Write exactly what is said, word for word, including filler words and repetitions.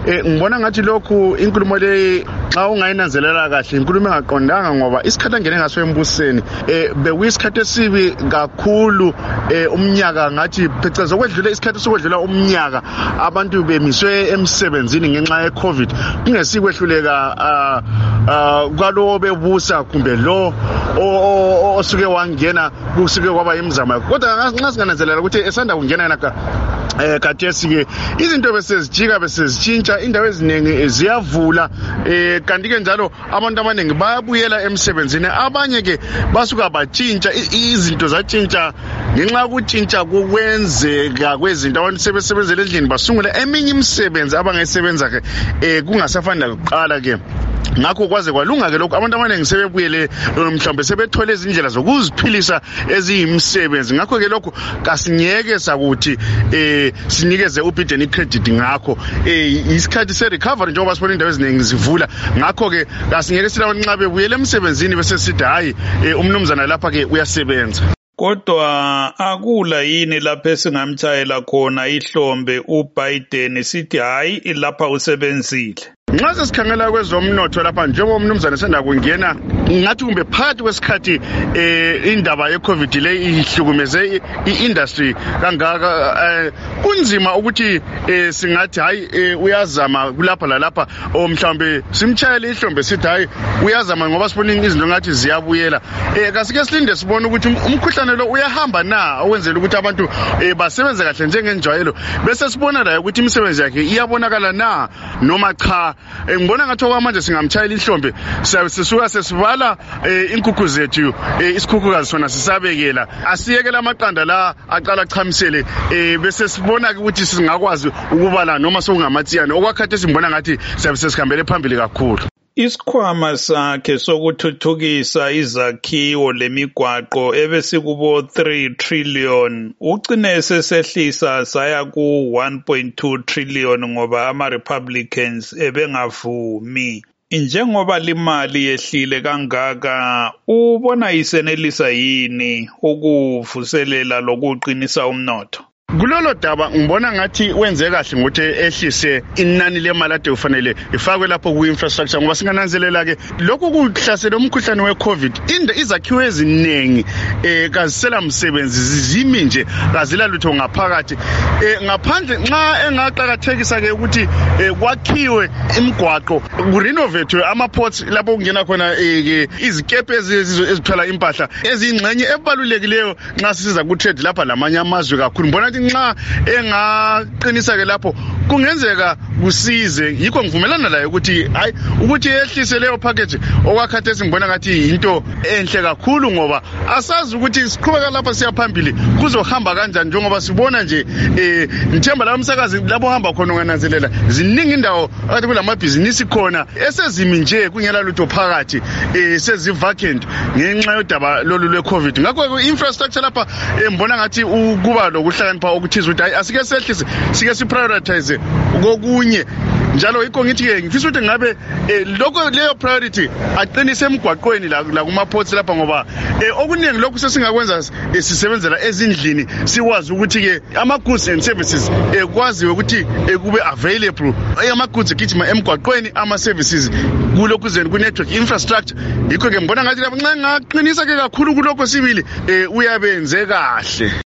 ngibona ngathi lokhu inkulumo le xa ungayinanzelela kahle inkulumo engaqondanga ngoba isikhathi angene ngaso embusweni eh bekuyisikhathi esibi kakhulu eh umnyaka ngathi phecelezi okwedlula isikhathi sokwedlula umnyaka abantu bemiswe emsebenzini ngenxa ye COVID kungesikwehluleka kwalo bebusa kumbe lo osuke wangena kusuke kwaba imizamo kodwa nxa singananzelela ukuthi esanda kungena yena ka eh kathesi ke izinto besezijika besezitshintsha indawo eziningi ziyavula eh kanti ke njalo abantu abaningi bayabuyela emsebenzini abanye ke basuka batshintsha izinto zatshintsha ngenxa ukutshintsha kokwenzeka kwezinto abantu sebesebenzele endlini basungula eminye imisebenzi abangayisebenza ke eh kungasafani lakuqala ke ngakho kwaze kwalunga ke lokho abantu abaningi sebebuyele mhlawumbe sebethole izindlela zokuziphilisa eziyimsebenzi ngakho ke lokho kasingeke sakuthi eh sinikeze uBiden credit ngakho eh isikhathi se recovery njengoba sibona indawo eziningi zivula ngakho ke kasingeke silawo nxa bebuyele emsebenzini bese sithi hayi umnumzana lapha ke uyasebenza. Kodwa akula yini lapho esingamtshayela khona ihlombe uBiden sithi hayi lapha usebenzile. Nxa sesikhangela kwezomnotho lapha njengoba umnumzana senda kungena ngathi kumbe phakathi kwesikhathi eh indaba ye COVID le ihlukumeze iindustry kangaka kunzima ukuthi singathi hayi uyazama kulapha lalapha omhlawumbe simtshayele ihlombe sithi hayi uyazama ngoba sibona izinto ngathi ziyabuyela eh kasike silinde sibone ukuthi umkhuhlane lo uyahamba na okwenzela ukuthi abantu basebenze kahle njengenjwayelo bese sibona la ukuthi imisebenzi yakhe iyabonakala na noma cha ngibona ngathi okwamanje singamtshayela ihlombe sisuka sesibala inkukhu zethu isikhukhukazi sona sisabekela asiyekela amaqanda la aqala achamisele bese sibona ukuthi singakwazi ukubala noma sokungamatsiyane okwakhathi simbona ngathi siyabe sesikhambele phambili kakhulu. Isikhwama sakhe sokuthuthukisa izakhiwo lemigwaqo ebesikubo three trillion ugcine sesehlisa saya ku one point two trillion ngoba ama Republicans ebengavumi. Njengoba limali yehlile kangaka ubona isenelisa yini ukuvuselela lokuqinisa umnotho? Kulolo daba ngibona ngathi wenze kahle ngokuthi ehlise inani lemali ade ufanele ifakwe lapho ku infrastructure ngoba singananzelela ke lokhu kuhlasela umkhuhlane we COVID inde izakhiwo eziningi eh kazisela umsebenzi zizimi nje kazila lutho ngaphakathi eh ngaphandle nxa engaqhakathekisa ke ukuthi kwakhiwe imigwaqo ku renovate ama ports lapho kungena khona izikepe ezithwala impahla ezingxenye ebalulekileyo nxa sisiza ku trade lapha lamanye amazwe kakhulu mbona nxa engaqinisa ke lapho kungenzeka kusize yikho ngivumelana laye ukuthi hayi ukuthi ehlise leyo package okwakhathi singibona ngathi into enhle kakhulu ngoba asazi ukuthi siqhubeka lapha siyaphambili kuzohamba kanjani njengoba sibona nje eh ngithemba la umsakazi lapho hamba khona ungananzelela ziningi indawo akathi kulamabhizinisi khona esezimi nje kungela lutho phakathi eh sezivacant ngenxa yodaba lolu lwe COVID ngakho infrastructure lapha embona ngathi ukuba lokuhlakanipha okuthiza ukuthi hayi asike sehlise sike si prioritize kokunye njalo yikho ngithi ke ngifisa ukuthi ngabe lokho leyo priority aqinise emgwaqweni la kuma ports lapha ngoba okuningi lokhu sesingakwenza sisebenzela ezindlini sikwazi ukuthi ke ama goods and services ekwazi ukuthi kube available ama goods gijima emgwaqweni ama services kulokhu zeni ku network infrastructure yikho ke ngibona ngathi lapha nxa ngaqinisa ke kakhulu kulokho sibili uyabenze kahle.